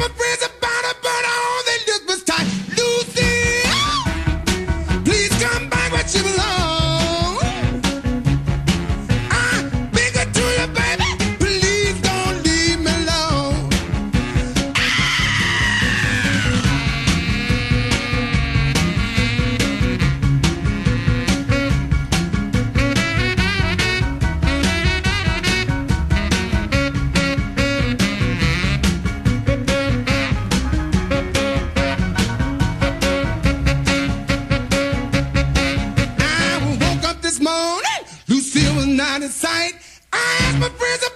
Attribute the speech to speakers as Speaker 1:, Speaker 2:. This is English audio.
Speaker 1: my friends about it, but all they look was tight. Lucy, please come back where you belong. I'm bigger to you, baby. Please don't leave me alone. I woke up this morning, Lucille was not in sight. I asked my friends